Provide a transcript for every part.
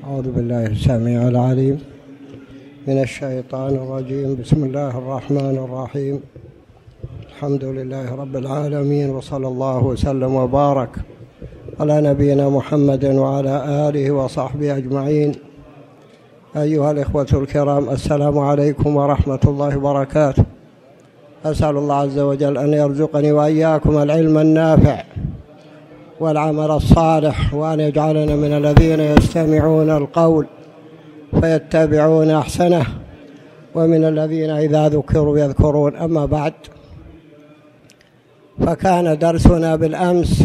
أعوذ بالله السميع العليم من الشيطان الرجيم. بسم الله الرحمن الرحيم. الحمد لله رب العالمين، وصلى الله وسلم وبارك على نبينا محمد وعلى آله وصحبه أجمعين. أيها الإخوة الكرام، السلام عليكم ورحمة الله وبركاته. أسأل الله عز وجل أن يرزقني وإياكم العلم النافع والعمل الصالح، وأن يجعلنا من الذين يستمعون القول فيتبعون أحسنه، ومن الذين إذا ذكروا يذكرون. أما بعد، فكان درسنا بالأمس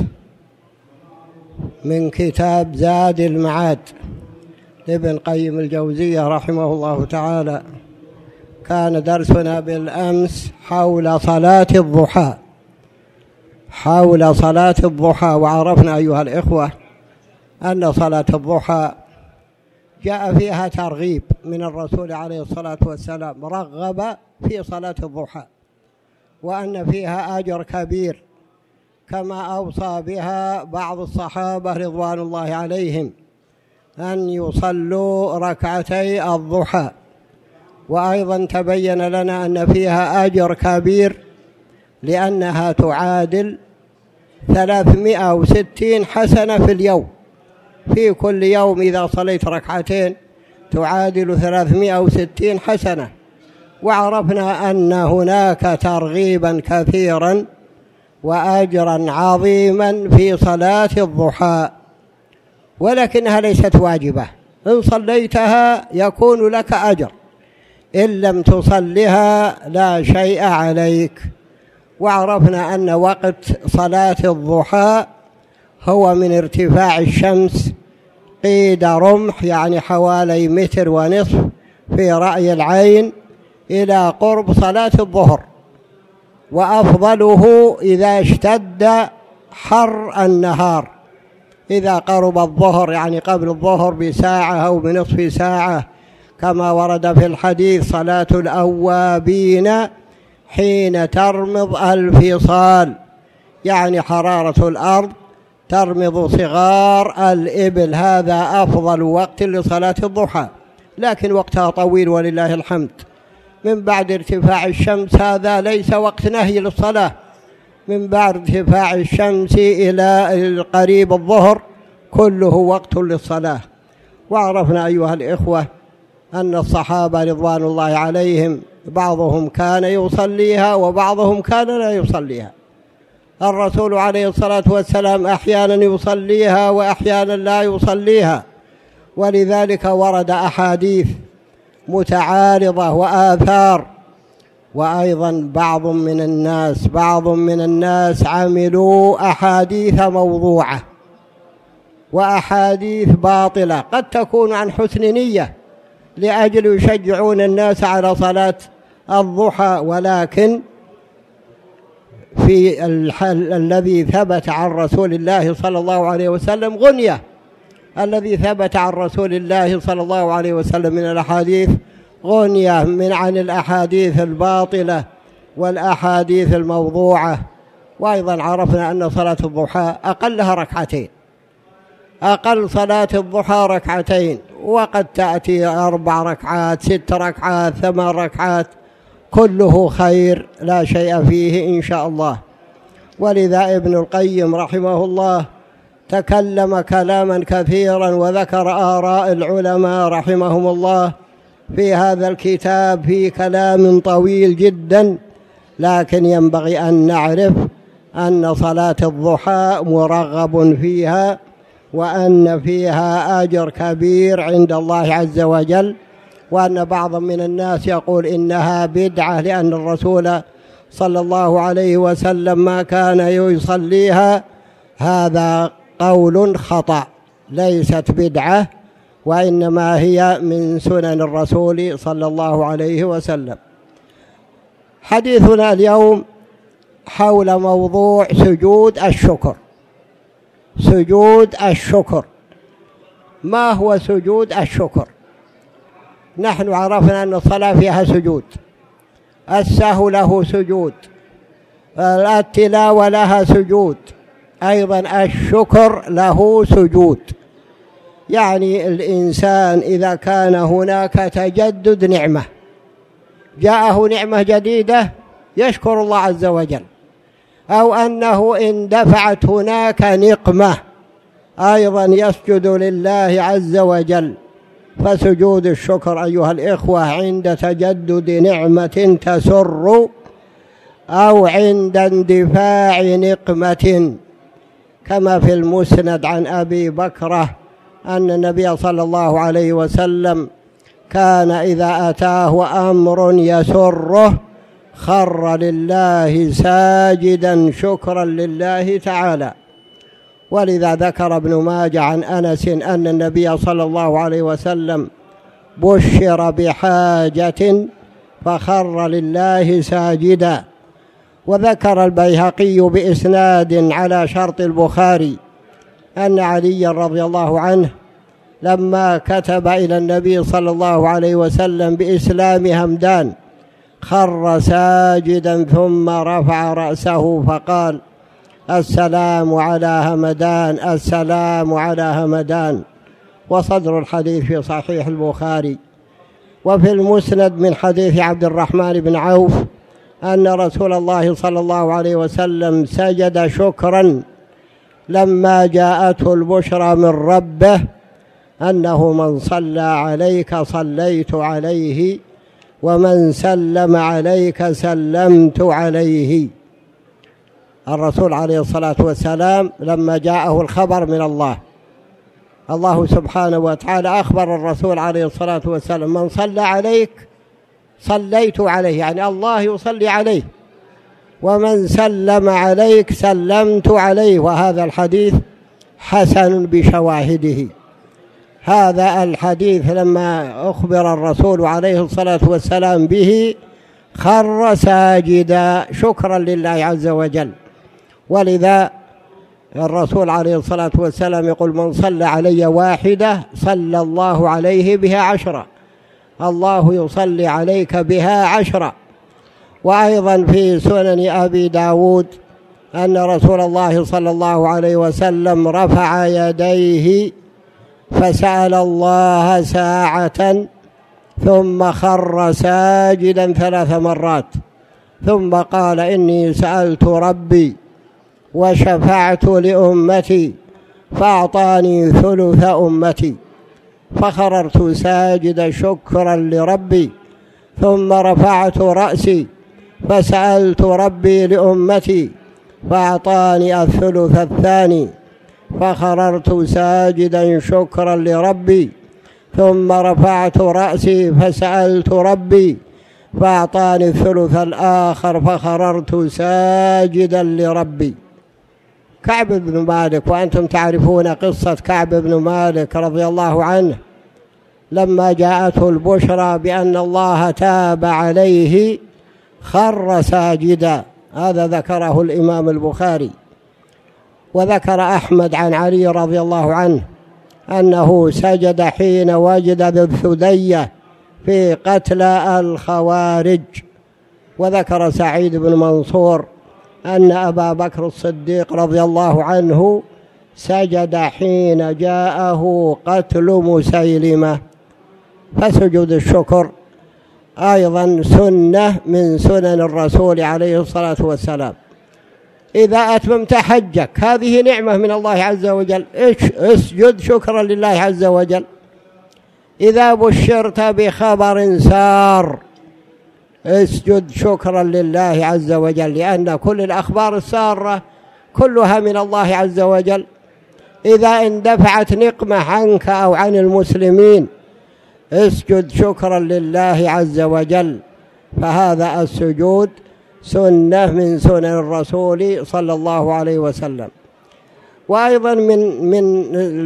من كتاب زاد المعاد لابن قيم الجوزية رحمه الله تعالى. كان درسنا بالأمس حول صلاة الضحى، وعرفنا أيها الإخوة أن صلاة الضحى جاء فيها ترغيب من الرسول عليه الصلاة والسلام، رغب في صلاة الضحى، وأن فيها أجر كبير، كما أوصى بها بعض الصحابة رضوان الله عليهم أن يصلوا ركعتي الضحى. وأيضا تبين لنا أن فيها أجر كبير، لأنها تعادل 360 حسنة في اليوم. في كل يوم إذا صليت ركعتين تعادل 360 حسنة. وعرفنا أن هناك ترغيبا كثيرا وأجرا عظيما في صلاة الضحى، ولكنها ليست واجبة. إن صليتها يكون لك أجر، إن لم تصلها لا شيء عليك. وعرفنا أن وقت صلاة الضحى هو من ارتفاع الشمس قيد رمح، يعني حوالي 1.5 متر في رأي العين، إلى قرب صلاة الظهر. وأفضله إذا اشتد حر النهار، إذا قرب الظهر، يعني قبل الظهر بساعة أو بنصف ساعة، كما ورد في الحديث: صلاة الأوابين حين ترمض الفصال، يعني حرارة الأرض ترمض صغار الإبل. هذا أفضل وقت لصلاة الضحى، لكن وقتها طويل ولله الحمد. من بعد ارتفاع الشمس هذا ليس وقت نهي للصلاة، من بعد ارتفاع الشمس إلى قريب الظهر كله وقت للصلاة. وعرفنا أيها الإخوة أن الصحابة رضوان الله عليهم بعضهم كان يصليها وبعضهم كان لا يصليها. الرسول عليه الصلاة والسلام أحيانا يصليها وأحيانا لا يصليها، ولذلك ورد أحاديث متعارضة وآثار. وأيضا بعض من الناس عملوا أحاديث موضوعة وأحاديث باطلة، قد تكون عن حسن نية لأجل يشجعون الناس على صلاة الضحى، ولكن في الذي ثبت عن رسول الله صلى الله عليه وسلم غنية. الذي ثبت عن رسول الله صلى الله عليه وسلم من الأحاديث غنية عن الأحاديث الباطلة والأحاديث الموضوعة. وأيضا عرفنا أن صلاة الضحى أقلها ركعتين، أقل صلاة الضحى ركعتين، وقد تأتي 4 ركعات 6 ركعات 8 ركعات، كله خير لا شيء فيه إن شاء الله. ولذا ابن القيم رحمه الله تكلم كلاما كثيرا وذكر آراء العلماء رحمهم الله في هذا الكتاب في كلام طويل جدا، لكن ينبغي أن نعرف أن صلاة الضحى مرغب فيها، وأن فيها أجر كبير عند الله عز وجل. وأن بعض من الناس يقول إنها بدعة لأن الرسول صلى الله عليه وسلم ما كان يصليها. هذا قول خطأ، ليست بدعة، وإنما هي من سنن الرسول صلى الله عليه وسلم. حديثنا اليوم حول موضوع سجود الشكر. سجود الشكر، ما هو سجود الشكر؟ نحن عرفنا أن الصلاة فيها سجود، السهو له سجود، التلاوة لها سجود، أيضا الشكر له سجود. يعني الإنسان إذا كان هناك تجدد نعمة، جاءه نعمة جديدة يشكر الله عز وجل، أو أنه إن دفعت هناك نقمة أيضا يسجد لله عز وجل. فسجود الشكر أيها الإخوة عند تجدد نعمة تسر أو عند اندفاع نقمة، كما في المسند عن أبي بكرة أن النبي صلى الله عليه وسلم كان إذا أتاه أمر يسره خر لله ساجدا شكرا لله تعالى. ولذا ذكر ابن ماجه عن أنس أن النبي صلى الله عليه وسلم بشر بحاجة فخر لله ساجدا. وذكر البيهقي بإسناد على شرط البخاري أن علي رضي الله عنه لما كتب إلى النبي صلى الله عليه وسلم بإسلام همدان خر ساجدا ثم رفع رأسه فقال: السلام على همدان، السلام على همدان. وصدر الحديث في صحيح البخاري. وفي المسند من حديث عبد الرحمن بن عوف أن رسول الله صلى الله عليه وسلم سجد شكرا لما جاءته البشرى من ربه أنه من صلى عليك صليت عليه ومن سلم عليك سلمت عليه. الرسول عليه الصلاة والسلام لما جاءه الخبر من الله سبحانه وتعالى أخبر الرسول عليه الصلاة والسلام: من صلى عليك صليت عليه، يعني الله يصلي عليه، ومن سلم عليك سلمت عليه. وهذا الحديث حسن بشواهده. هذا الحديث لما أخبر الرسول عليه الصلاة والسلام به خر ساجدا شكرا لله عز وجل. ولذا الرسول عليه الصلاة والسلام يقول: من صلى علي واحدة صلى الله عليه بها 10، الله يصلي عليك بها 10. وأيضا في سنن أبي داود أن رسول الله صلى الله عليه وسلم رفع يديه فسأل الله ساعة ثم خر ساجدا 3 مرات، ثم قال: إني سألت ربي وشفعت لأمتي فأعطاني ثلث أمتي، فخررت ساجدا شكرا لربي، ثم رفعت رأسي فسألت ربي لأمتي فأعطاني الثلث الثاني، فخررت ساجدا شكرا لربي، ثم رفعت رأسي فسألت ربي فأعطاني الثلث الآخر، فخررت ساجدا لربي. كعب بن مالك، وأنتم تعرفون قصة كعب بن مالك رضي الله عنه لما جاءته البشرى بأن الله تاب عليه خر ساجدا. هذا ذكره الإمام البخاري. وذكر أحمد عن علي رضي الله عنه أنه سجد حين وجد ذو الثدية في قتل الخوارج. وذكر سعيد بن منصور أن أبا بكر الصديق رضي الله عنه سجد حين جاءه قتل مسيلمة. فسجود الشكر أيضا سنة من سنن الرسول عليه الصلاة والسلام. إذا أتممت حجك هذه نعمة من الله عز وجل، اسجد شكرا لله عز وجل. إذا بشرت بخبر سار اسجد شكرا لله عز وجل، لأن كل الأخبار السارة كلها من الله عز وجل. إذا اندفعت نقمة عنك أو عن المسلمين اسجد شكرا لله عز وجل. فهذا السجود سنة من سنن الرسول صلى الله عليه وسلم. وأيضا من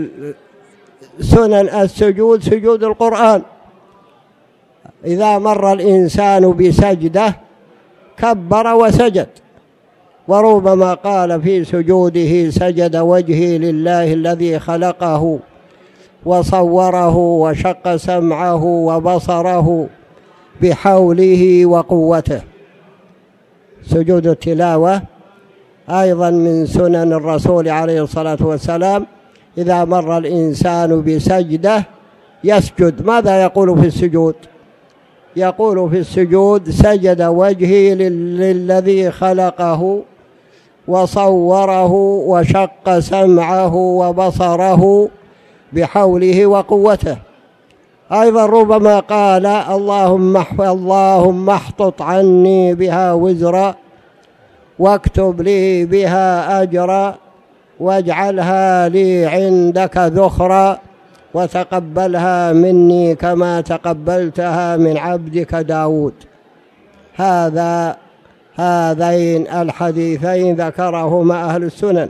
سنن السجود سجود القرآن. إذا مر الإنسان بسجدة كبر وسجد، وربما قال في سجوده: سجد وجهي لله الذي خلقه وصوره وشق سمعه وبصره بحوله وقوته. سجود التلاوة أيضا من سنن الرسول عليه الصلاة والسلام، إذا مر الإنسان بسجدة يسجد. ماذا يقول في السجود؟ يقول في السجود: سجد وجهي للذي خلقه وصوره وشق سمعه وبصره بحوله وقوته. أيضا ربما قال: اللهم احطط عني بها وزرا واكتب لي بها أجرا واجعلها لي عندك ذخرا وتقبلها مني كما تقبلتها من عبدك داود. هذين الحديثين ذكرهما أهل السنن.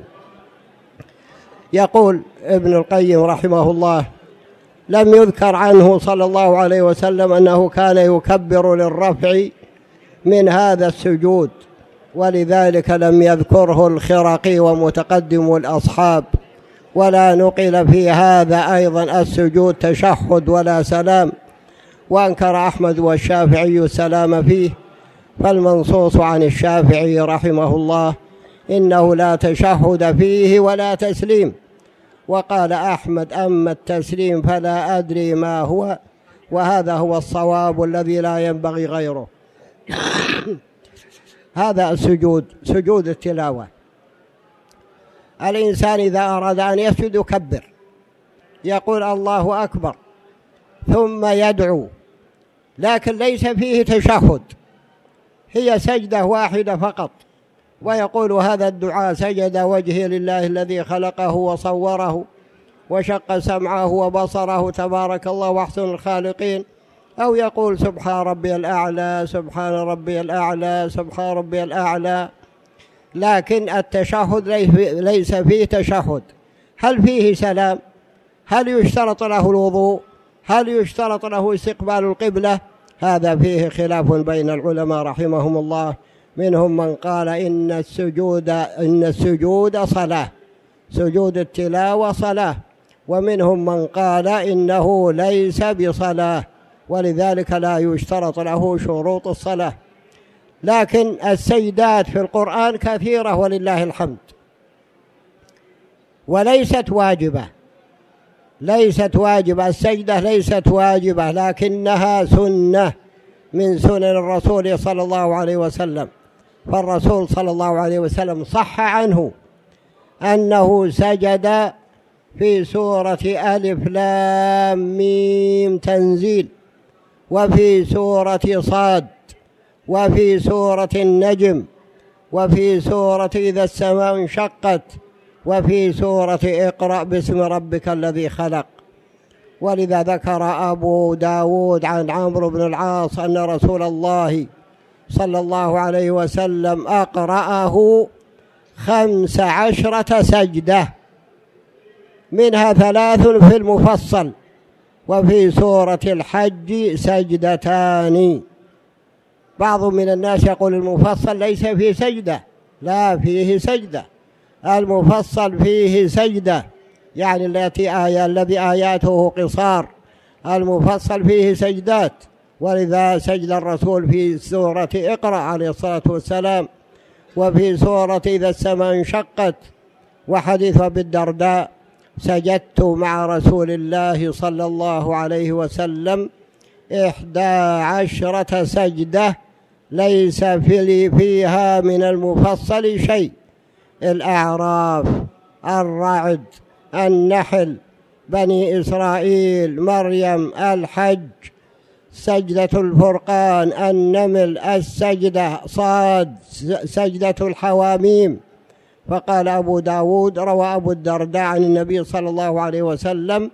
يقول ابن القيم رحمه الله: لم يذكر عنه صلى الله عليه وسلم أنه كان يكبر للرفع من هذا السجود، ولذلك لم يذكره الخرقي ومتقدم الأصحاب، ولا نقل في هذا أيضا السجود تشهد ولا سلام، وأنكر أحمد والشافعي السلام فيه. فالمنصوص عن الشافعي رحمه الله إنه لا تشهد فيه ولا تسليم. وقال أحمد: أما التسليم فلا أدري ما هو، وهذا هو الصواب الذي لا ينبغي غيره. هذا السجود سجود التلاوة. الإنسان إذا أراد أن يسجد يكبر، يقول الله أكبر، ثم يدعو، لكن ليس فيه تشهد، هي سجدة واحدة فقط، ويقول هذا الدعاء: سجد وجهي لله الذي خلقه وصوره وشق سمعه وبصره تبارك الله أحسن الخالقين، أو يقول: سبحان ربي الأعلى، سبحان ربي الأعلى، سبحان ربي الأعلى. لكن التشهد ليس فيه تشهد. هل فيه سلام؟ هل يشترط له الوضوء؟ هل يشترط له استقبال القبلة؟ هذا فيه خلاف بين العلماء رحمهم الله. منهم من قال إن السجود صلاة، سجود التلاوة صلاة، ومنهم من قال إنه ليس بصلاة، ولذلك لا يشترط له شروط الصلاة. لكن السجدات في القرآن كثيرة ولله الحمد، وليست واجبة، ليست واجبة، السجدة ليست واجبة، لكنها سنة من سنن الرسول صلى الله عليه وسلم. فالرسول صلى الله عليه وسلم صح عنه أنه سجد في سورة ألف لام ميم تنزيل، وفي سورة صاد، وفي سورة النجم، وفي سورة إذا السماء انشقت، وفي سورة اقرأ باسم ربك الذي خلق. ولذا ذكر أبو داود عن عمرو بن العاص أن رسول الله صلى الله عليه وسلم أقرأه 15 سجدة، منها 3 في المفصل، وفي سورة الحج سجدتان. بعض من الناس يقول المفصل ليس فيه سجدة، لا، فيه سجدة، المفصل فيه سجدة، يعني الذي آياته قصار، المفصل فيه سجدات. ولذا سجد الرسول في سورة اقرأ عليه الصلاة والسلام، وفي سورة إذا السماء انشقت، وحديث أبي الدرداء: سجدت مع رسول الله صلى الله عليه وسلم 11 سجدة ليس فيها من المفصل شيء: الأعراف، الرعد، النحل، بني إسرائيل، مريم، الحج، سجدة الفرقان، النمل، السجدة، صاد، سجدة الحواميم. فقال أبو داود روى أبو الدرداء عن النبي صلى الله عليه وسلم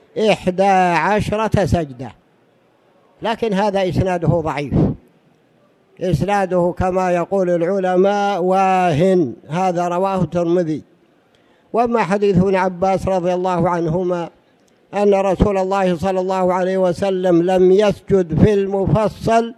11 سجدة، لكن هذا إسناده ضعيف، إسناده كما يقول العلماء واهن، هذا رواه الترمذي. وما حديث ابن عباس رضي الله عنهما أن رسول الله صلى الله عليه وسلم لم يسجد في المفصل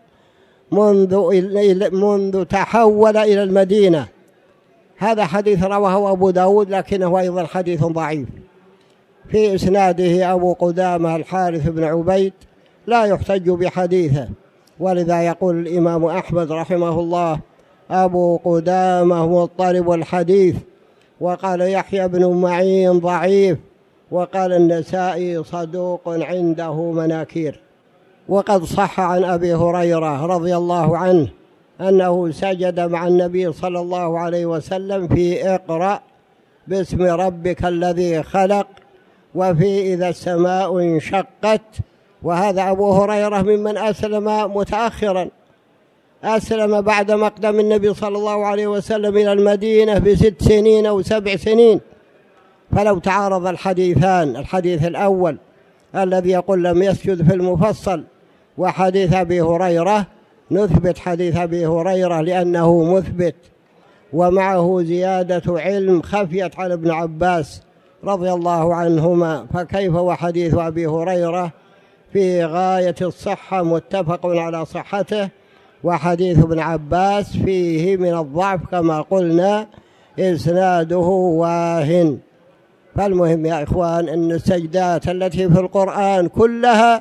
منذ تحول إلى المدينة، هذا حديث رواه أبو داود، لكنه أيضا حديث ضعيف. في إسناده أبو قدامة الحارث بن عبيد لا يحتج بحديثه، ولذا يقول الإمام أحمد رحمه الله: أبو قدامة مضطرب الحديث. وقال يحيى بن معين ضعيف، وقال النسائي صدوق عنده مناكير. وقد صح عن أبي هريرة رضي الله عنه أنه سجد مع النبي صلى الله عليه وسلم في اقرأ باسم ربك الذي خلق، وفي إذا السماء انشقت. وهذا أبو هريرة ممن أسلم متأخرا، أسلم بعد مقدم النبي صلى الله عليه وسلم إلى المدينة ب6 سنين أو 7 سنين. فلو تعارض الحديثان، الحديث الأول الذي يقول لم يسجد في المفصل وحديث أبي هريرة، نثبت حديث أبي هريرة لأنه مثبت ومعه زيادة علم خفيت على ابن عباس رضي الله عنهما، فكيف وحديث أبي هريرة في غاية الصحة متفق على صحته، وحديث ابن عباس فيه من الضعف كما قلنا إسناده واهن. فالمهم يا إخوان أن السجدات التي في القرآن كلها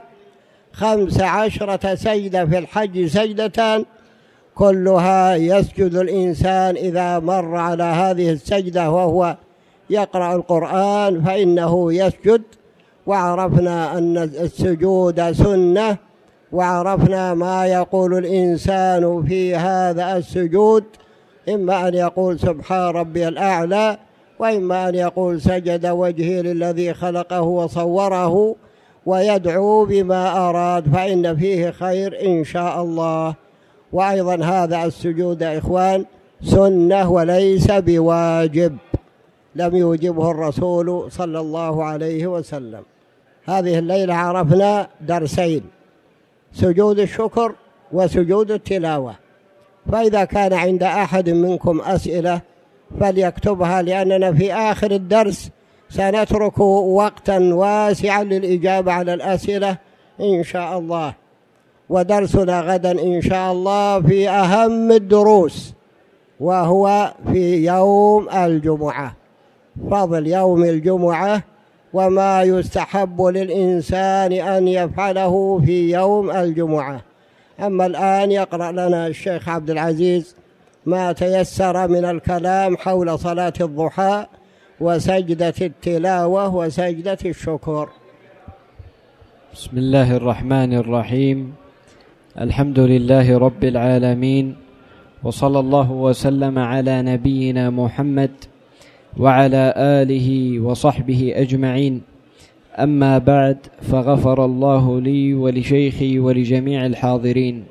15 سجدة، في الحج سجدتان، كلها يسجد الإنسان إذا مر على هذه السجدة وهو يقرأ القرآن فإنه يسجد. وعرفنا أن السجود سنة، وعرفنا ما يقول الإنسان في هذا السجود، إما أن يقول سبحان ربي الأعلى، وإما أن يقول سجد وجهي للذي خلقه وصوره، ويدعو بما أراد، فإن فيه خير إن شاء الله. وأيضا هذا السجود يا إخوان سنة وليس بواجب، لم يوجبه الرسول صلى الله عليه وسلم. هذه الليلة عرفنا درسين: سجود الشكر وسجود التلاوة. فإذا كان عند أحد منكم أسئلة فليكتبها، لأننا في آخر الدرس سنترك وقتا واسعا للإجابة على الأسئلة إن شاء الله. ودرسنا غدا إن شاء الله في أهم الدروس، وهو في يوم الجمعة، فضل يوم الجمعة وما يستحب للإنسان أن يفعله في يوم الجمعة. أما الآن يقرأ لنا الشيخ عبد العزيز ما تيسر من الكلام حول صلاة الضحى وسجدة التلاوة وسجدة الشكر. بسم الله الرحمن الرحيم. الحمد لله رب العالمين، وصلى الله وسلم على نبينا محمد وعلى آله وصحبه أجمعين. أما بعد، فغفر الله لي ولشيخي ولجميع الحاضرين.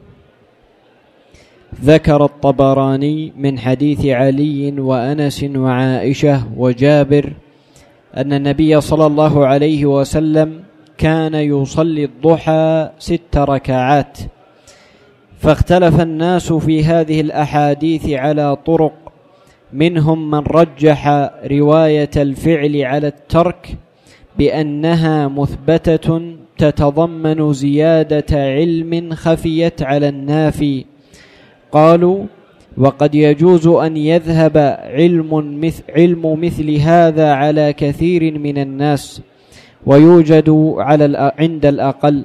ذكر الطبراني من حديث علي وأنس وعائشة وجابر أن النبي صلى الله عليه وسلم كان يصلي الضحى 6 ركعات، فاختلف الناس في هذه الأحاديث على طرق، منهم من رجح رواية الفعل على الترك بأنها مثبتة تتضمن زيادة علم خفيت على النافي. قالوا: وقد يجوز أن يذهب علم مثل هذا على كثير من الناس، ويوجد عند الأقل.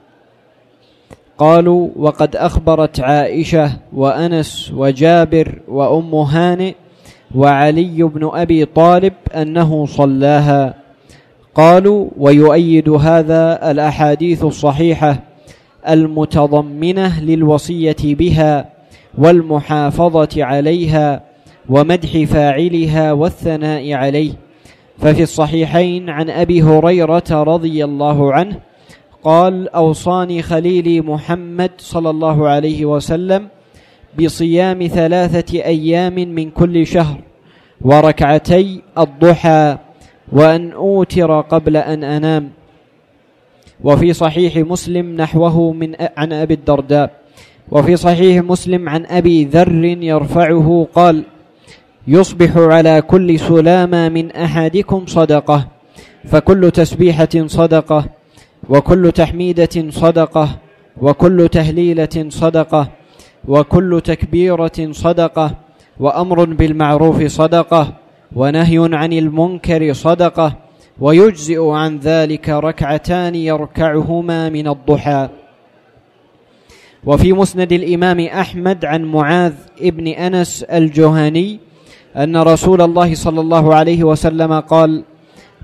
قالوا: وقد أخبرت عائشة وأنس وجابر وأم هانئ وعلي بن أبي طالب أنه صلاها. قالوا: ويؤيد هذا الأحاديث الصحيحة المتضمنة للوصية بها والمحافظة عليها ومدح فاعلها والثناء عليه. ففي الصحيحين عن أبي هريرة رضي الله عنه قال: أوصاني خليلي محمد صلى الله عليه وسلم بصيام 3 أيام من كل شهر، وركعتي الضحى، وأن أوتر قبل أن أنام. وفي صحيح مسلم نحوه عن أبي الدرداء. وفي صحيح مسلم عن أبي ذر يرفعه قال: يصبح على كل سلامة من أحدكم صدقة، فكل تسبيحة صدقة، وكل تحميدة صدقة، وكل تهليلة صدقة، وكل تكبيرة صدقة، وأمر بالمعروف صدقة، ونهي عن المنكر صدقة، ويجزئ عن ذلك 2 ركعتان يركعهما من الضحى. وفي مسند الإمام أحمد عن معاذ ابن أنس الجهني أن رسول الله صلى الله عليه وسلم قال: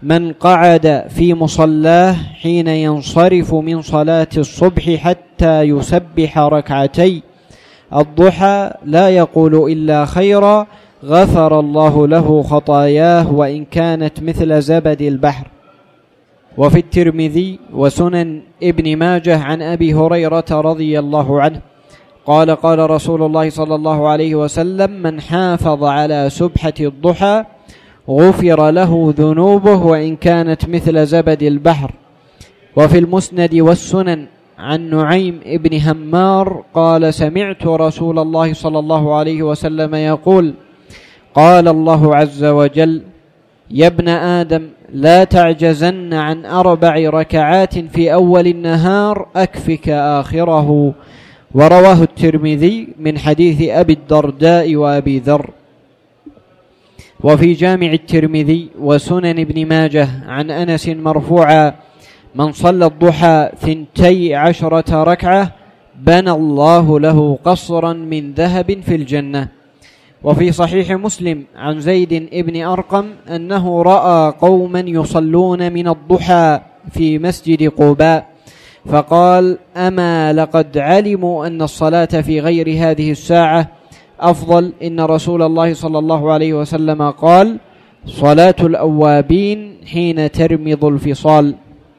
من قعد في مصلاه حين ينصرف من صلاة الصبح حتى يسبح ركعتي الضحى لا يقول إلا خيرا غفر الله له خطاياه وإن كانت مثل زبد البحر. وفي الترمذي وسنن ابن ماجه عن أبي هريرة رضي الله عنه قال قال رسول الله صلى الله عليه وسلم: من حافظ على سبحة الضحى غفر له ذنوبه وإن كانت مثل زبد البحر. وفي المسند والسنن عن نعيم ابن همار قال: سمعت رسول الله صلى الله عليه وسلم يقول: قال الله عز وجل: يا ابن آدم لا تعجزن عن 4 ركعات في أول النهار أكفك آخره. ورواه الترمذي من حديث أبي الدرداء وأبي ذر. وفي جامع الترمذي وسنن ابن ماجه عن أنس مرفوعا: من صلى الضحى 12 ركعة بنى الله له قصرا من ذهب في الجنة. وفي صحيح مسلم عن زيد ابن أرقم أنه رأى قوما يصلون من الضحى في مسجد قباء فقال: أما لقد علموا أن الصلاة في غير هذه الساعة أفضل. إن رسول الله صلى الله عليه وسلم قال: صلاة الأوابين حين ترمض الفصال.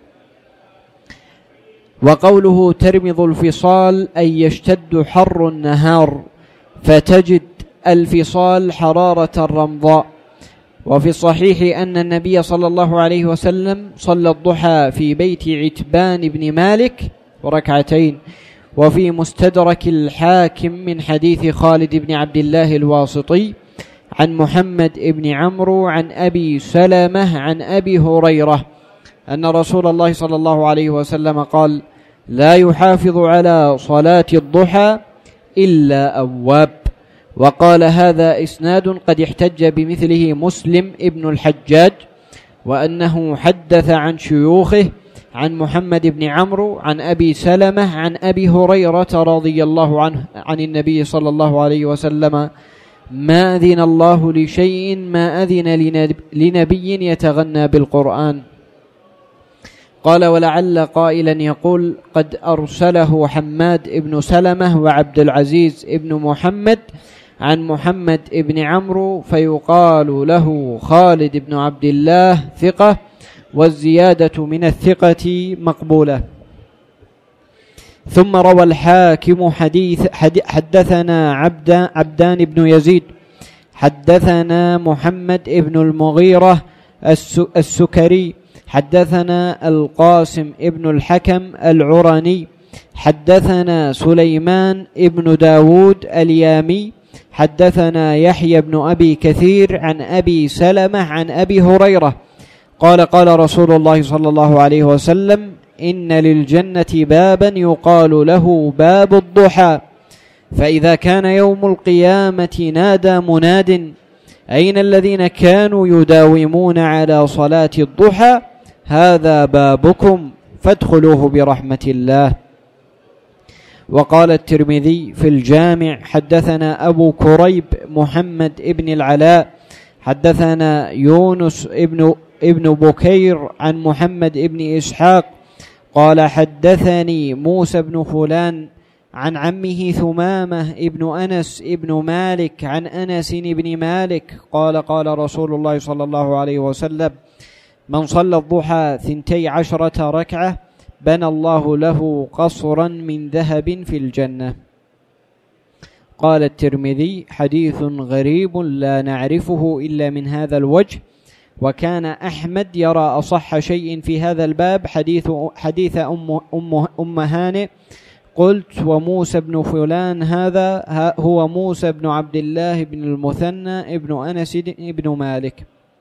وقوله ترمض الفصال أي يشتد حر النهار فتجد الفصال حرارة الرمضاء. وفي الصحيح أن النبي صلى الله عليه وسلم صلى الضحى في بيت عتبان بن مالك وركعتين. وفي مستدرك الحاكم من حديث خالد بن عبد الله الواسطي عن محمد بن عمرو عن أبي سلمة عن أبي هريرة أن رسول الله صلى الله عليه وسلم قال: لا يحافظ على صلاة الضحى إلا أواب. وقال: هذا إسناد قد احتج بمثله مسلم ابن الحجاج، وأنه حدث عن شيوخه عن محمد بن عمرو عن أبي سلمة عن أبي هريرة رضي الله عنه عن النبي صلى الله عليه وسلم: ما أذن الله لشيء ما أذن لنبي يتغنى بالقرآن. قال: ولعل قائلا يقول: قد أرسله حماد بن سلمة وعبد العزيز بن محمد عن محمد بن عمرو فيقال له خالد بن عبد الله ثقة، والزيادة من الثقة مقبولة. ثم روى الحاكم حدثنا عبدان بن يزيد حدثنا محمد بن المغيرة السكري حدثنا القاسم ابن الحكم العراني حدثنا سليمان ابن داود اليامي حدثنا يحيى بن أبي كثير عن أبي سلمة عن أبي هريرة قال: قال رسول الله صلى الله عليه وسلم: إن للجنة بابا يقال له باب الضحى، فإذا كان يوم القيامة نادى مناد: أين الذين كانوا يداومون على صلاة الضحى؟ هذا بابكم فادخلوه برحمة الله. وقال الترمذي في الجامع: حدثنا أبو كريب محمد ابن العلاء حدثنا يونس ابن بكير عن محمد ابن إسحاق قال: حدثني موسى بن فلان عن عمه ثمامة ابن أنس ابن مالك عن أنس بن مالك قال: قال رسول الله صلى الله عليه وسلم: من صلى الضحى 12 ركعة بنى الله له قصرا من ذهب في الجنة. قال الترمذي: حديث غريب لا نعرفه إلا من هذا الوجه. وكان أحمد يرى أصح شيء في هذا الباب حديث أم هانئ. قلت: وموسى بن فلان هذا هو موسى بن عبد الله بن المثنى ابن أنس ابن مالك.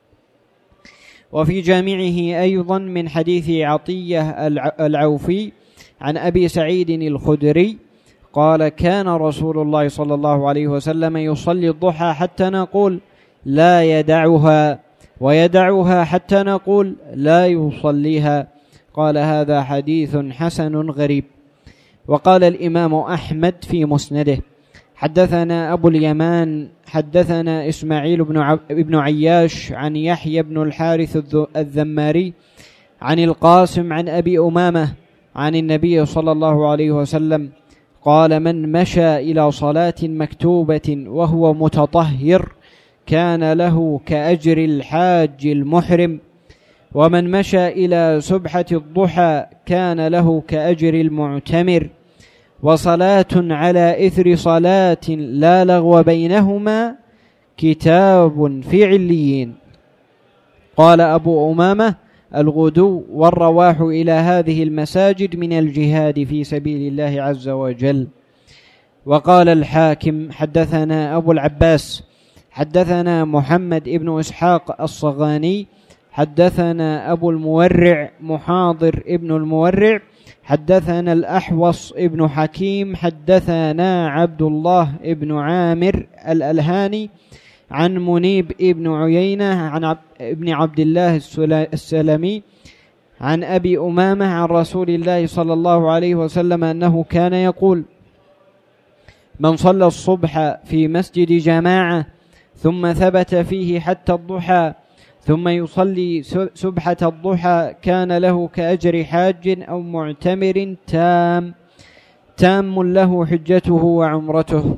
وفي جامعه أيضا من حديث عطية العوفي عن أبي سعيد الخدري قال: كان رسول الله صلى الله عليه وسلم يصلي الضحى حتى نقول لا يدعها، ويدعها حتى نقول لا يصليها. قال: هذا حديث حسن غريب. وقال الإمام أحمد في مسنده: حدثنا أبو اليمان حدثنا إسماعيل بن عياش عن يحيى بن الحارث الذماري عن القاسم عن أبي أمامة عن النبي صلى الله عليه وسلم قال: من مشى إلى صلاة مكتوبة وهو متطهر كان له كأجر الحاج المحرم، ومن مشى إلى سبحة الضحى كان له كأجر المعتمر، وصلاة على إثر صلاة لا لغو بينهما كتاب في عليين. قال أبو أمامة: الغدو والرواح إلى هذه المساجد من الجهاد في سبيل الله عز وجل. وقال الحاكم: حدثنا أبو العباس حدثنا محمد بن إسحاق الصغاني حدثنا أبو المورع محاضر ابن المورع حدثنا الأحوص ابن حكيم حدثنا عبد الله ابن عامر الألهاني عن منيب ابن عيينة عن ابن عبد الله السلمي عن أبي أمامة عن رسول الله صلى الله عليه وسلم أنه كان يقول: من صلى الصبح في مسجد جماعة ثم ثبت فيه حتى الضحى ثم يصلي سبحة الضحى كان له كأجر حاج أو معتمر تام له حجته وعمرته.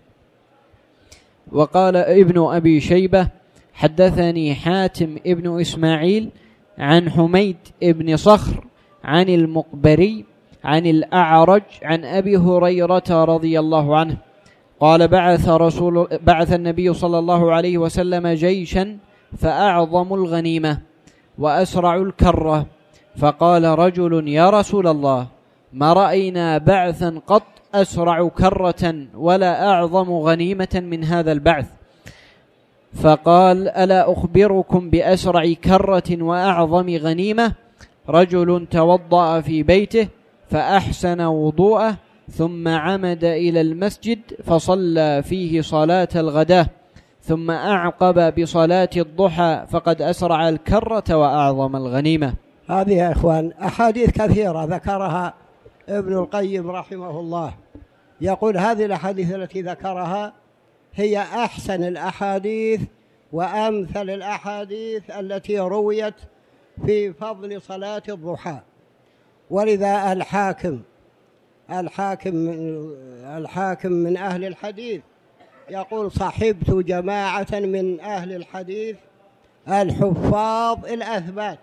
وقال ابن أبي شيبة: حدثني حاتم ابن إسماعيل عن حميد ابن صخر عن المقبري عن الأعرج عن أبي هريرة رضي الله عنه قال: بعث النبي صلى الله عليه وسلم جيشا فأعظموا الغنيمة وأسرعوا الكرة، فقال رجل: يا رسول الله، ما رأينا بعثا قط أسرع كرة ولا أعظم غنيمة من هذا البعث. فقال: ألا أخبركم بأسرع كرة وأعظم غنيمة؟ رجل توضأ في بيته فأحسن وضوءه ثم عمد إلى المسجد فصلى فيه صلاة الغداة ثم أعقب بصلاة الضحى فقد أسرع الكرة وأعظم الغنيمة. هذه يا إخوان أحاديث كثيرة ذكرها ابن القيم رحمه الله، يقول هذه الأحاديث التي ذكرها هي أحسن الأحاديث وأمثل الأحاديث التي رويت في فضل صلاة الضحى. ولذا الحاكم من أهل الحديث يقول: صحبت جماعة من أهل الحديث الحفاظ الأثبات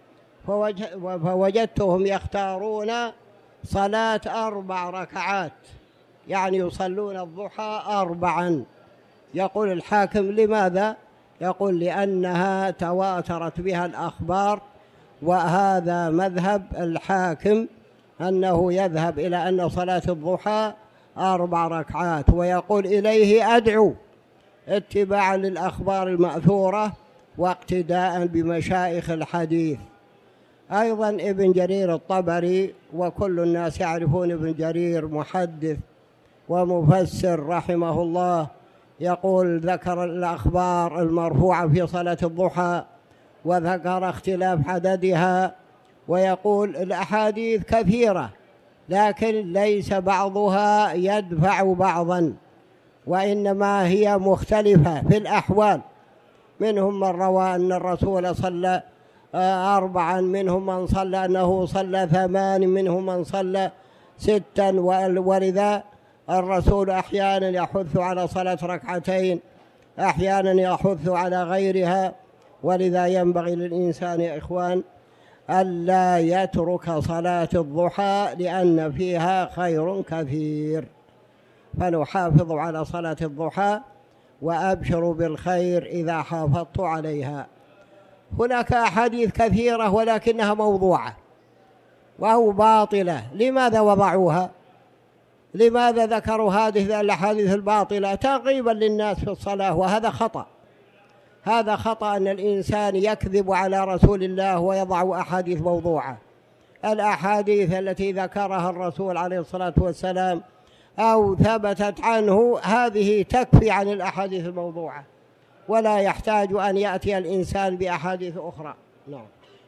فوجدتهم يختارون صلاة 4 ركعات، يعني يصلون الضحى 4. يقول الحاكم: لماذا؟ يقول: لأنها تواترت بها الأخبار، وهذا مذهب الحاكم أنه يذهب إلى أن صلاة الضحى 4 ركعات، ويقول: إليه أدعو اتباعا للأخبار المأثورة واقتداء بمشايخ الحديث. أيضا ابن جرير الطبري، وكل الناس يعرفون ابن جرير محدث ومفسر رحمه الله، يقول: ذكر الأخبار المرفوعة في صلاة الضحى وذكر اختلاف عددها، ويقول الأحاديث كثيرة لكن ليس بعضها يدفع بعضا، وإنما هي مختلفة في الأحوال. منهم من روى أن الرسول صلى 4، منهم من صلى أنه صلى 8، منهم من صلى 6. ولذا الرسول أحيانا يحث على صلاة 2 ركعتين، أحيانا يحث على غيرها. ولذا ينبغي للإنسان يا إخوان ألا يترك صلاة الضحى لأن فيها خير كثير، فنحافظ على صلاة الضحى وأبشروا بالخير إذا حافظت عليها. هناك أحاديث كثيرة ولكنها موضوعة وهو باطلة. لماذا وضعوها؟ لماذا ذكروا هذه الأحاديث الباطلة ترغيبا للناس في الصلاة؟ وهذا خطأ. هذا خطأ أن الإنسان يكذب على رسول الله ويضع أحاديث موضوعة. الأحاديث التي ذكرها الرسول عليه الصلاة والسلام أو ثبتت عنه هذه تكفي عن الأحاديث الموضوعة، ولا يحتاج أن يأتي الإنسان بأحاديث أخرى. نعم.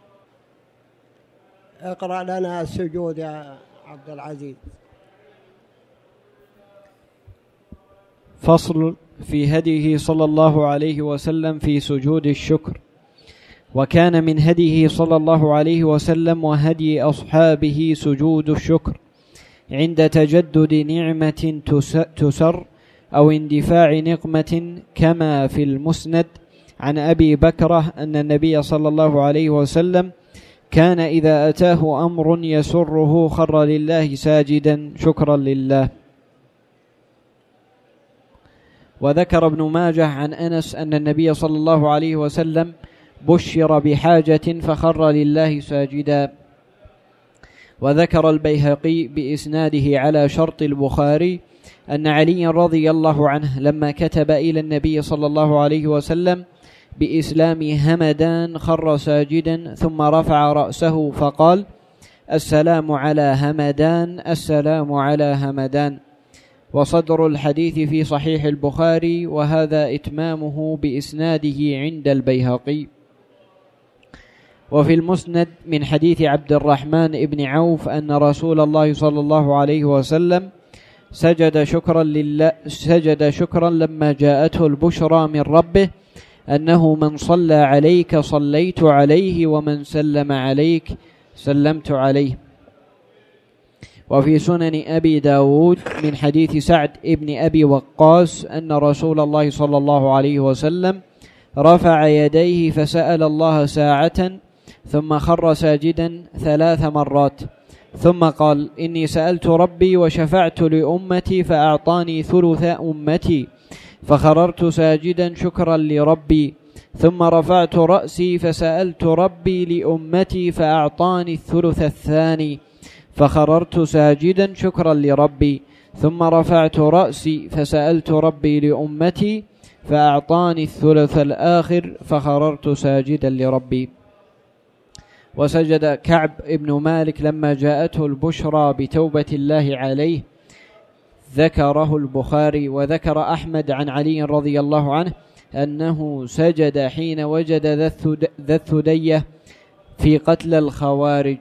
اقرأ لنا السجود يا عبد العزيز. فصل في هديه صلى الله عليه وسلم في سجود الشكر. وكان من هديه صلى الله عليه وسلم وهدي أصحابه سجود الشكر عند تجدد نعمة تسر أو اندفاع نقمة، كما في المسند عن أبي بكرة أن النبي صلى الله عليه وسلم كان إذا أتاه أمر يسره خر لله ساجدا شكرا لله. وذكر ابن ماجه عن أنس أن النبي صلى الله عليه وسلم بشر بحاجة فخر لله ساجدا. وذكر البيهقي بإسناده على شرط البخاري أن علي رضي الله عنه لما كتب إلى النبي صلى الله عليه وسلم بإسلام همدان خر ساجدا ثم رفع رأسه فقال: السلام على همدان، السلام على همدان. وصدر الحديث في صحيح البخاري، وهذا إتمامه بإسناده عند البيهقي. وفي المسند من حديث عبد الرحمن بن عوف أن رسول الله صلى الله عليه وسلم سجد شكرا لما جاءته البشرى من ربه أنه من صلى عليك صليت عليه ومن سلم عليك سلمت عليه. وفي سنن أبي داود من حديث سعد ابن أبي وقاص أن رسول الله صلى الله عليه وسلم رفع يديه فسأل الله ساعة ثم خر ساجدا 3 مرات، ثم قال: إني سألت ربي وشفعت لأمتي فأعطاني ثلث أمتي، فخررت ساجدا شكرا لربي، ثم رفعت رأسي فسألت ربي لأمتي فأعطاني الثلث الثاني، فخررت ساجدا شكرا لربي، ثم رفعت رأسي فسألت ربي لأمتي فأعطاني الثلث الآخر، فخررت ساجدا لربي. وسجد كعب ابن مالك لما جاءته البشرى بتوبة الله عليه، ذكره البخاري. وذكر أحمد عن علي رضي الله عنه أنه سجد حين وجد ذا الثدية في قتل الخوارج.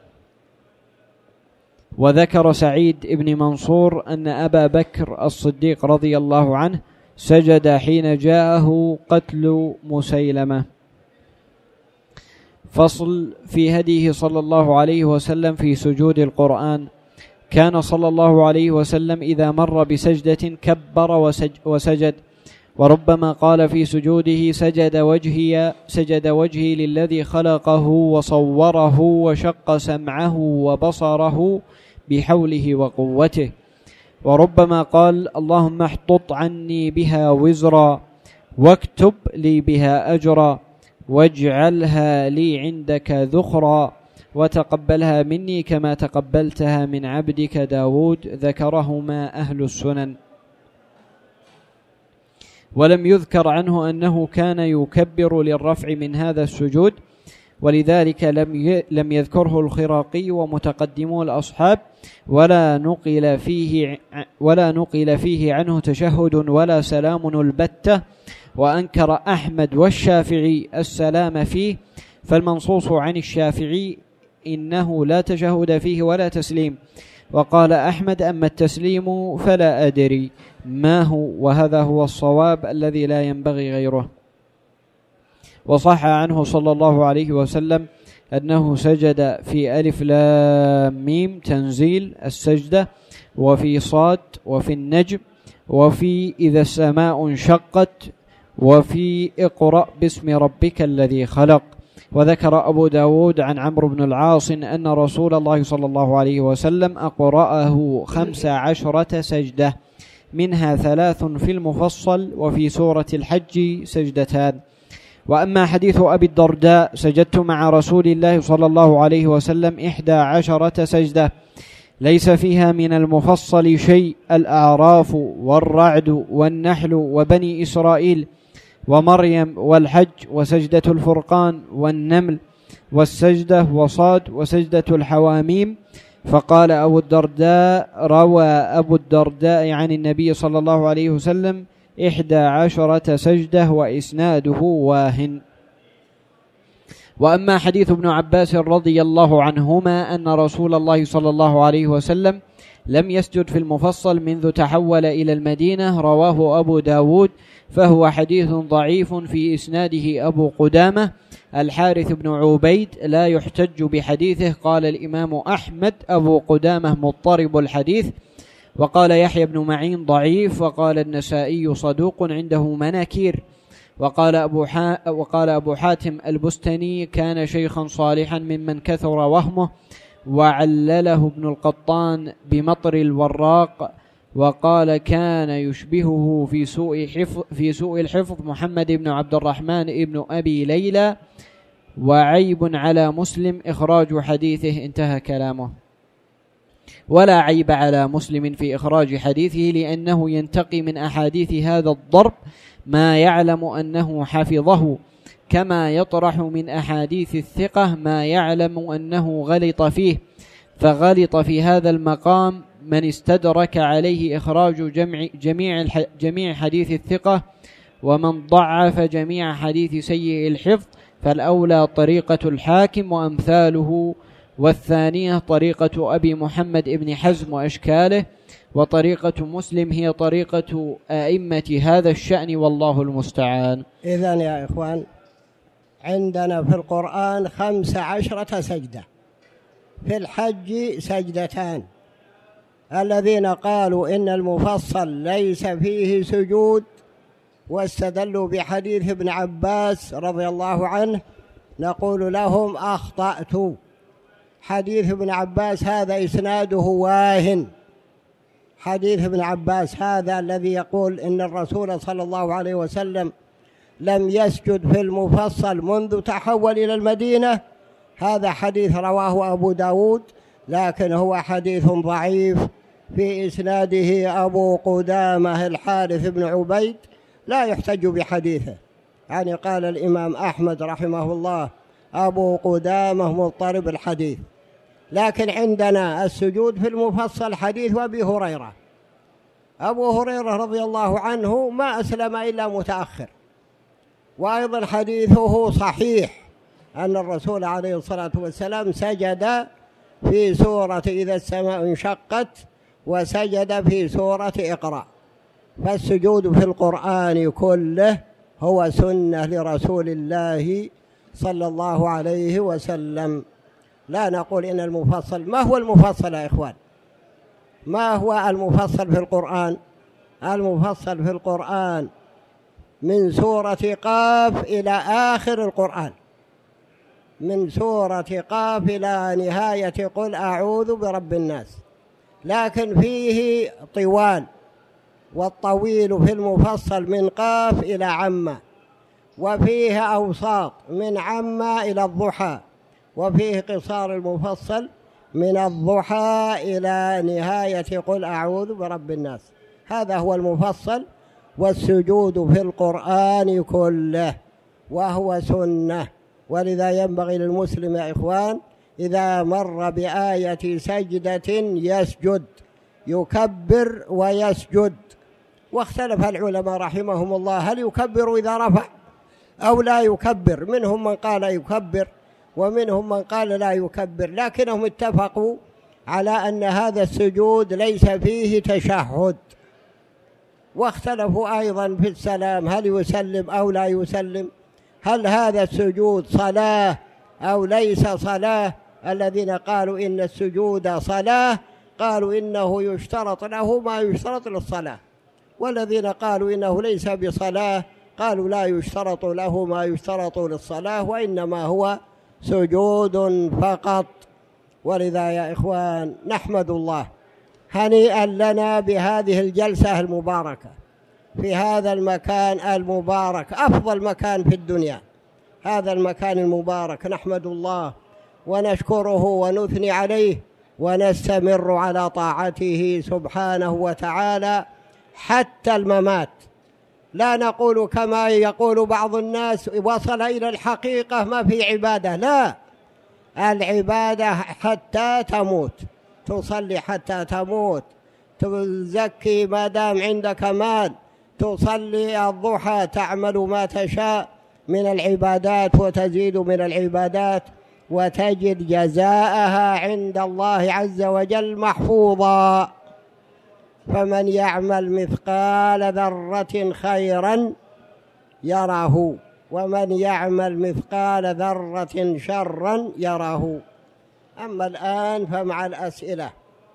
وذكر سعيد ابن منصور أن أبا بكر الصديق رضي الله عنه سجد حين جاءه قتل مسيلمة. فصل في هديه صلى الله عليه وسلم في سجود القرآن. كان صلى الله عليه وسلم إذا مر بسجدة كبر وسجد، وربما قال في سجوده: سجد وجهي للذي خلقه وصوره وشق سمعه وبصره بحوله وقوته. وربما قال: اللهم احطط عني بها وزرا واكتب لي بها أجرا واجعلها لي عندك ذخرا وتقبلها مني كما تقبلتها من عبدك داود. ذكرهما أهل السنن. ولم يذكر عنه أنه كان يكبر للرفع من هذا السجود، ولذلك لم يذكره الخراقي ومتقدمو الأصحاب، ولا نقل فيه عنه تشهد ولا سلام البتة. وأنكر أحمد والشافعي السلام فيه، فالمنصوص عن الشافعي إنه لا تشهد فيه ولا تسليم. وقال أحمد: أما التسليم فلا أدري ما هو، وهذا هو الصواب الذي لا ينبغي غيره. وصح عنه صلى الله عليه وسلم أنه سجد في ألف لام ميم تنزيل السجدة، وفي صاد، وفي النجم، وفي إذا السماء انشقت، وفي اقرأ باسم ربك الذي خلق. وذكر أبو داود عن عمرو بن العاص أن رسول الله صلى الله عليه وسلم أقرأه 15 سجدة، منها 3 في المفصل، وفي سورة الحج 2. وأما حديث أبي الدرداء: سجدت مع رسول الله صلى الله عليه وسلم 11 سجدة، ليس فيها من المفصل شيء، الأعراف والرعد والنحل وبني إسرائيل ومريم والحج وسجدة الفرقان والنمل والسجدة وصاد وسجدة الحواميم. فقال أبو الدرداء: روى أبو الدرداء عن النبي صلى الله عليه وسلم 11 سجدة وإسناده واهن. وأما حديث ابن عباس رضي الله عنهما أن رسول الله صلى الله عليه وسلم لم يسجد في المفصل منذ تحول إلى المدينة رواه أبو داود، فهو حديث ضعيف في إسناده أبو قدامة الحارث بن عبيد لا يحتج بحديثه. قال الإمام أحمد أبو قدامة مضطرب الحديث، وقال يحيى بن معين ضعيف، وقال النسائي صدوق عنده مناكير، وقال أبو حاتم البستني كان شيخا صالحا ممن كثر وهمه، وعلله ابن القطان بمطر الوراق، وقال كان يشبهه في سوء الحفظ محمد بن عبد الرحمن ابن أبي ليلى، وعيب على مسلم إخراج حديثه. انتهى كلامه. ولا عيب على مسلم في إخراج حديثه، لأنه ينتقي من أحاديث هذا الضرب ما يعلم أنه حفظه، كما يطرح من أحاديث الثقة ما يعلم أنه غلط فيه، فغلط في هذا المقام من استدرك عليه إخراج جميع حديث الثقة، ومن ضعف جميع حديث سيء الحفظ، فالأولى طريقة الحاكم وأمثاله، والثانية طريقة أبي محمد ابن حزم وأشكاله، وطريقة مسلم هي طريقة أئمة هذا الشأن، والله المستعان. إذن يا إخوان، عندنا في القرآن 15 سجدة، في الحج سجدتان. الذين قالوا إن المفصل ليس فيه سجود واستدلوا بحديث ابن عباس رضي الله عنه نقول لهم أخطأتوا. حديث ابن عباس هذا إسناده واهن. حديث ابن عباس هذا الذي يقول إن الرسول صلى الله عليه وسلم لم يسجد في المفصل منذ تحول إلى المدينة، هذا حديث رواه أبو داود، لكن هو حديث ضعيف في إسناده أبو قدامة الحارث بن عبيد لا يحتج بحديثه. يعني قال الإمام أحمد رحمه الله أبو قدامة مضطرب الحديث. لكن عندنا السجود في المفصل حديث أبي هريرة. أبو هريرة رضي الله عنه ما أسلم إلا متأخر، وأيضا حديثه صحيح أن الرسول عليه الصلاة والسلام سجد في سورة إذا السماء انشقت، وسجد في سورة اقرأ. فالسجود في القرآن كله هو سنة لرسول الله صلى الله عليه وسلم. لا نقول إن المفصل. ما هو المفصل يا إخوان؟ ما هو المفصل في القرآن؟ المفصل في القرآن من سورة قاف إلى آخر القرآن، من سورة قاف إلى نهاية قل أعوذ برب الناس، لكن فيه طوال، والطويل في المفصل من قاف إلى عمّ، وفيه أوساط من عمّ إلى الضحى، وفيه قصار المفصل من الضحى إلى نهاية قل أعوذ برب الناس. هذا هو المفصل. والسجود في القرآن كله وهو سنة، ولذا ينبغي للمسلم يا إخوان إذا مر بآية سجدة يسجد، يكبر ويسجد. واختلف العلماء رحمهم الله هل يكبر إذا رفع أو لا يكبر. منهم من قال يكبر ومنهم من قال لا يكبر، لكنهم اتفقوا على أن هذا السجود ليس فيه تشهد. واختلفوا أيضا في السلام، هل يسلم أو لا يسلم، هل هذا السجود صلاة أو ليس صلاة. الذين قالوا إن السجود صلاة قالوا إنه يشترط له ما يشترط للصلاة، والذين قالوا إنه ليس بصلاة قالوا لا يشترط له ما يشترط للصلاة، وإنما هو سجود فقط. ولذا يا إخوان نحمد الله هنيئا لنا بهذه الجلسة المباركة في هذا المكان المبارك، أفضل مكان في الدنيا، هذا المكان المبارك. نحمد الله ونشكره ونثني عليه ونستمر على طاعته سبحانه وتعالى حتى الممات. لا نقول كما يقول بعض الناس وصل إلى الحقيقة ما في عبادة، لا، العبادة حتى تموت، تصلي حتى تموت، تزكي ما دام عندك مال، تصلي الضحى، تعمل ما تشاء، من العبادات وتزيد من العبادات، وتجد جزاءها عند الله عز وجل محفوظا. فمن يعمل مثقال ذرة خيرا يره، ومن يعمل مثقال ذرة شرا يره. أما الآن فمع الأسئلة.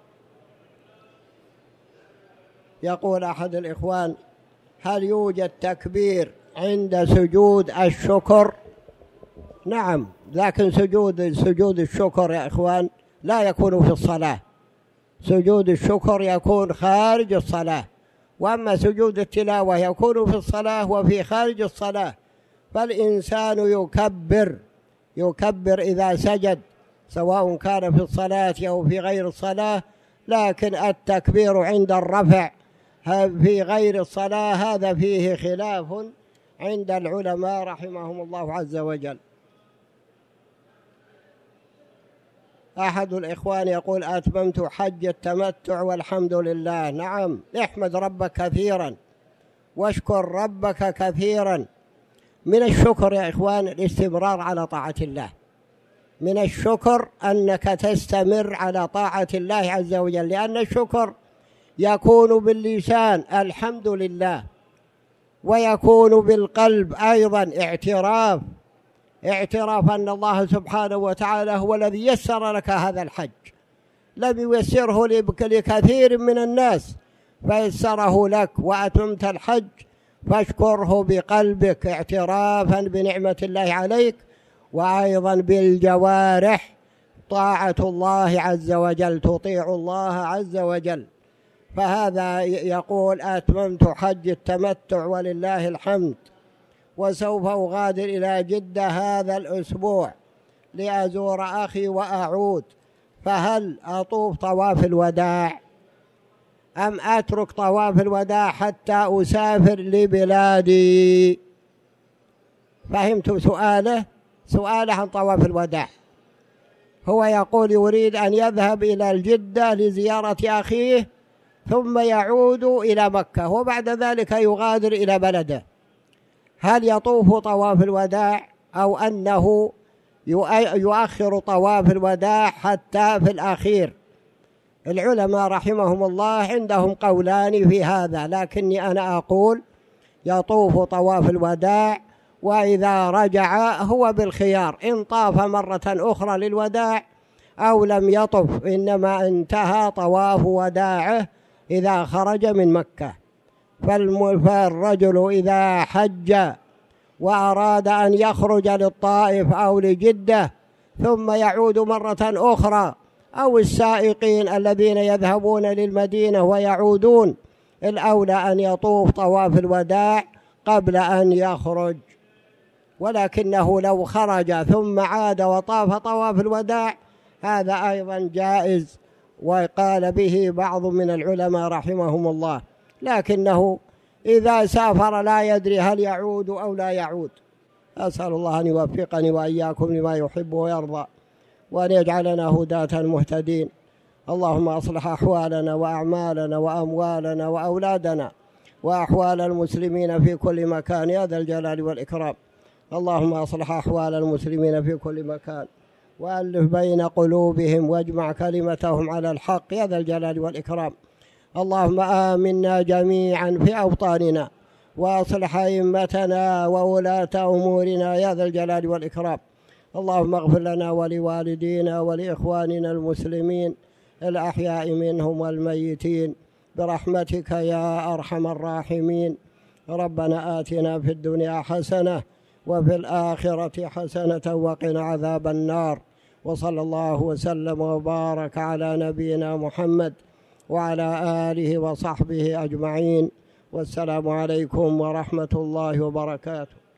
يقول أحد الإخوان: هل يوجد تكبير عند سجود الشكر؟ نعم، لكن سجود الشكر يا إخوان لا يكون في الصلاة. سجود الشكر يكون خارج الصلاة، وأما سجود التلاوة يكون في الصلاة وفي خارج الصلاة. فالإنسان يكبر إذا سجد، سواء كان في الصلاة أو في غير الصلاة، لكن التكبير عند الرفع في غير الصلاة هذا فيه خلاف عند العلماء رحمهم الله عز وجل. أحد الإخوان يقول: أتممت حج التمتع والحمد لله. نعم، احمد ربك كثيرا واشكر ربك كثيرا. من الشكر يا إخوان الاستمرار على طاعة الله. من الشكر أنك تستمر على طاعة الله عز وجل، لأن الشكر يكون باللسان الحمد لله، ويكون بالقلب أيضا اعتراف أن الله سبحانه وتعالى هو الذي يسر لك هذا الحج، لم ييسره لكثير من الناس فيسره لك وأتممت الحج، فاشكره بقلبك اعترافا بنعمة الله عليك، وأيضا بالجوارح طاعة الله عز وجل، تطيع الله عز وجل. فهذا يقول: أتممت حج التمتع ولله الحمد، وسوف أغادر إلى جدة هذا الأسبوع لأزور أخي وأعود، فهل أطوف طواف الوداع أم أترك طواف الوداع حتى أسافر لبلادي؟ فهمت سؤاله عن طواف الوداع. هو يقول يريد أن يذهب إلى الجدة لزيارة أخيه، ثم يعود إلى مكة، وبعد ذلك يغادر إلى بلده. هل يطوف طواف الوداع أو أنه يؤخر طواف الوداع حتى في الأخير؟ العلماء رحمهم الله عندهم قولان في هذا، لكني أنا أقول يطوف طواف الوداع، وإذا رجع هو بالخيار، إن طاف مرة أخرى للوداع أو لم يطف، إنما انتهى طواف وداعه إذا خرج من مكة. فالرجل إذا حج وأراد أن يخرج للطائف أو لجدة ثم يعود مرة أخرى، أو السائقين الذين يذهبون للمدينة ويعودون، الأولى أن يطوف طواف الوداع قبل أن يخرج. ولكنه لو خرج ثم عاد وطاف طواف الوداع هذا أيضا جائز، وقال به بعض من العلماء رحمهم الله، لكنه إذا سافر لا يدري هل يعود أو لا يعود. أسأل الله أن يوفقني وإياكم لما يحب ويرضى، وأن يجعلنا هداة مهتدين. اللهم أصلح أحوالنا وأعمالنا وأموالنا وأولادنا وأحوال المسلمين في كل مكان يا ذا الجلال والإكرام. اللهم أصلح أحوال المسلمين في كل مكان، وألف بين قلوبهم واجمع كلمتهم على الحق يا ذا الجلال والإكرام. اللهم آمنا جميعا في أوطاننا، وأصلح أئمتنا وولاة أمورنا يا ذا الجلال والإكرام. اللهم اغفر لنا ولوالدينا ولإخواننا المسلمين الأحياء منهم والميتين برحمتك يا أرحم الراحمين. ربنا آتنا في الدنيا حسنة وفي الآخرة حسنة وقنا عذاب النار. وصلى الله وسلم وبارك على نبينا محمد وعلى آله وصحبه أجمعين، والسلام عليكم ورحمة الله وبركاته.